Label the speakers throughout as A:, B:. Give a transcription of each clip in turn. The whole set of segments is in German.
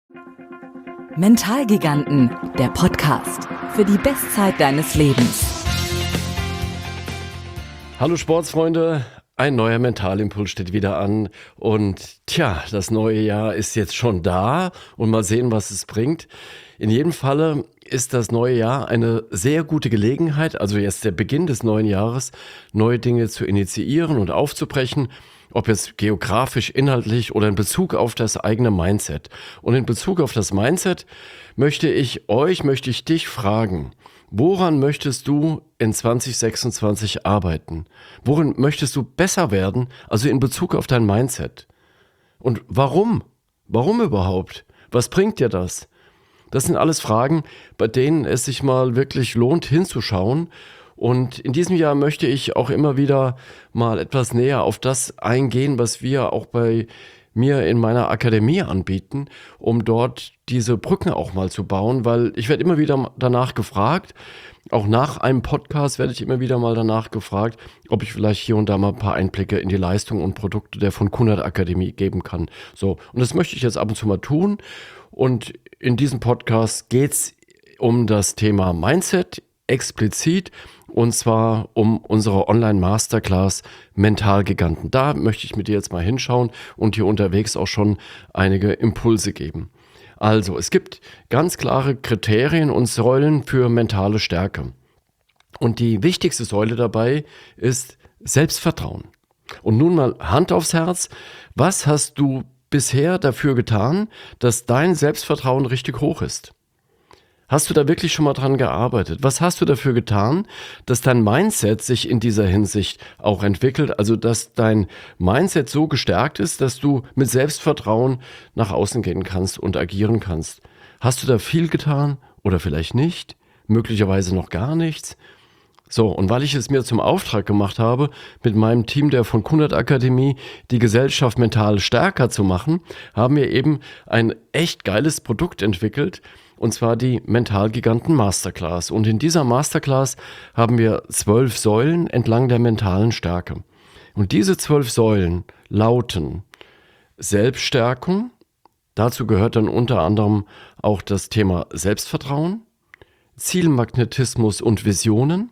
A: Mentalgiganten, der Podcast für die Bestzeit deines Lebens.
B: Hallo Sportsfreunde, ein neuer Mentalimpuls steht wieder an und das neue Jahr ist jetzt schon da und mal sehen, was es bringt. In jedem Falle ist das neue Jahr eine sehr gute Gelegenheit, also jetzt der Beginn des neuen Jahres, neue Dinge zu initiieren und aufzubrechen. Ob jetzt geografisch, inhaltlich oder in Bezug auf das eigene Mindset. Und in Bezug auf das Mindset möchte ich dich fragen, woran möchtest du in 2026 arbeiten? Worin möchtest du besser werden, also in Bezug auf dein Mindset? Und warum? Warum überhaupt? Was bringt dir das? Das sind alles Fragen, bei denen es sich mal wirklich lohnt hinzuschauen. Und in diesem Jahr möchte ich auch immer wieder mal etwas näher auf das eingehen, was wir auch bei mir in meiner Akademie anbieten, um dort diese Brücken auch mal zu bauen, weil ich werde immer wieder danach gefragt, auch nach einem Podcast werde ich immer wieder mal danach gefragt, ob ich vielleicht hier und da mal ein paar Einblicke in die Leistung und Produkte der von Kunert Akademie geben kann. So, und das möchte ich jetzt ab und zu mal tun. Und in diesem Podcast geht es um das Thema Mindset explizit, und zwar um unsere Online-Masterclass Mentalgiganten. Da möchte ich mit dir jetzt mal hinschauen und hier unterwegs auch schon einige Impulse geben. Also, es gibt ganz klare Kriterien und Säulen für mentale Stärke. Und die wichtigste Säule dabei ist Selbstvertrauen. Und nun mal Hand aufs Herz, was hast du bisher dafür getan, dass dein Selbstvertrauen richtig hoch ist? Hast du da wirklich schon mal dran gearbeitet? Was hast du dafür getan, dass dein Mindset sich in dieser Hinsicht auch entwickelt? Also, dass dein Mindset so gestärkt ist, dass du mit Selbstvertrauen nach außen gehen kannst und agieren kannst. Hast du da viel getan oder vielleicht nicht? Möglicherweise noch gar nichts? So, und weil ich es mir zum Auftrag gemacht habe, mit meinem Team der von Kunert Akademie die Gesellschaft mental stärker zu machen, haben wir eben ein echt geiles Produkt entwickelt, und zwar die Mentalgiganten Masterclass. Und in dieser Masterclass haben wir 12 Säulen entlang der mentalen Stärke. Und diese 12 Säulen lauten Selbststärkung, dazu gehört dann unter anderem auch das Thema Selbstvertrauen, Zielmagnetismus und Visionen,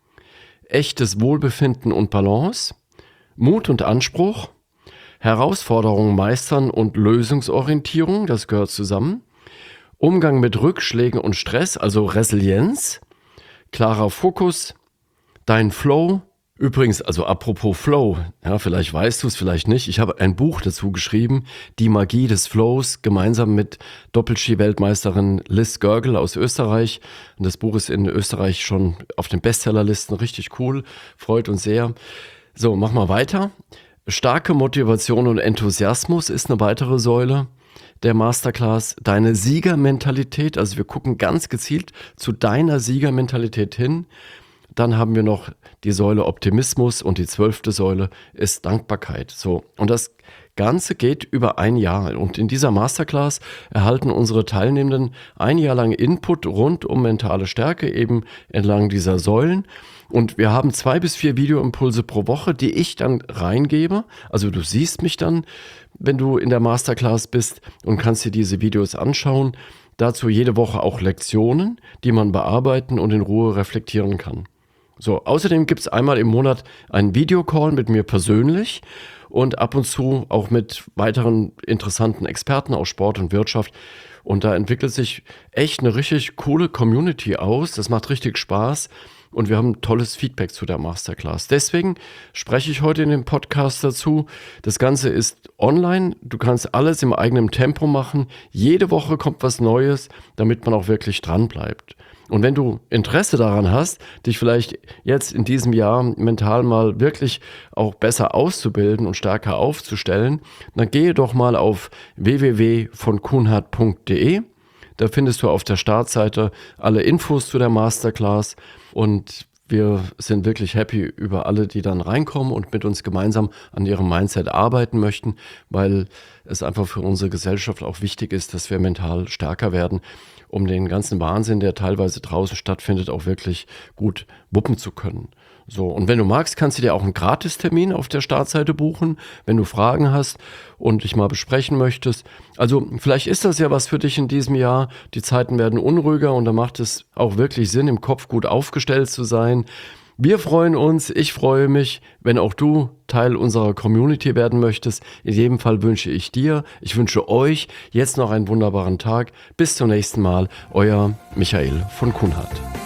B: echtes Wohlbefinden und Balance, Mut und Anspruch, Herausforderungen meistern und Lösungsorientierung, das gehört zusammen, Umgang mit Rückschlägen und Stress, also Resilienz, klarer Fokus, dein Flow. Übrigens, also apropos Flow, ja, vielleicht weißt du es, vielleicht nicht. Ich habe ein Buch dazu geschrieben, Die Magie des Flows, gemeinsam mit Doppelski-Weltmeisterin Liz Görgel aus Österreich. Und das Buch ist in Österreich schon auf den Bestsellerlisten, richtig cool, freut uns sehr. So, mach mal weiter. Starke Motivation und Enthusiasmus ist eine weitere Säule der Masterclass. Deine Siegermentalität, also wir gucken ganz gezielt zu deiner Siegermentalität hin. Dann haben wir noch die Säule Optimismus und die 12. Säule ist Dankbarkeit. So, und das Ganze geht über ein Jahr. Und in dieser Masterclass erhalten unsere Teilnehmenden ein Jahr lang Input rund um mentale Stärke, eben entlang dieser Säulen. Und wir haben 2 bis 4 Videoimpulse pro Woche, die ich dann reingebe. Also du siehst mich dann, wenn du in der Masterclass bist, und kannst dir diese Videos anschauen. Dazu jede Woche auch Lektionen, die man bearbeiten und in Ruhe reflektieren kann. So, außerdem gibt es einmal im Monat einen Videocall mit mir persönlich und ab und zu auch mit weiteren interessanten Experten aus Sport und Wirtschaft. Und da entwickelt sich echt eine richtig coole Community aus. Das macht richtig Spaß. Und wir haben tolles Feedback zu der Masterclass. Deswegen spreche ich heute in dem Podcast dazu. Das Ganze ist online. Du kannst alles im eigenen Tempo machen. Jede Woche kommt was Neues, damit man auch wirklich dran bleibt. Und wenn du Interesse daran hast, dich vielleicht jetzt in diesem Jahr mental mal wirklich auch besser auszubilden und stärker aufzustellen, dann gehe doch mal auf www.vonkunert.de. Da findest du auf der Startseite alle Infos zu der Masterclass und wir sind wirklich happy über alle, die dann reinkommen und mit uns gemeinsam an ihrem Mindset arbeiten möchten, weil es einfach für unsere Gesellschaft auch wichtig ist, dass wir mental stärker werden, um den ganzen Wahnsinn, der teilweise draußen stattfindet, auch wirklich gut wuppen zu können. So, und wenn du magst, kannst du dir auch einen Gratistermin auf der Startseite buchen, wenn du Fragen hast und dich mal besprechen möchtest. Also vielleicht ist das ja was für dich in diesem Jahr. Die Zeiten werden unruhiger und da macht es auch wirklich Sinn, im Kopf gut aufgestellt zu sein. Wir freuen uns, ich freue mich, wenn auch du Teil unserer Community werden möchtest. In jedem Fall wünsche ich wünsche euch jetzt noch einen wunderbaren Tag. Bis zum nächsten Mal, euer Michael von Kunhardt.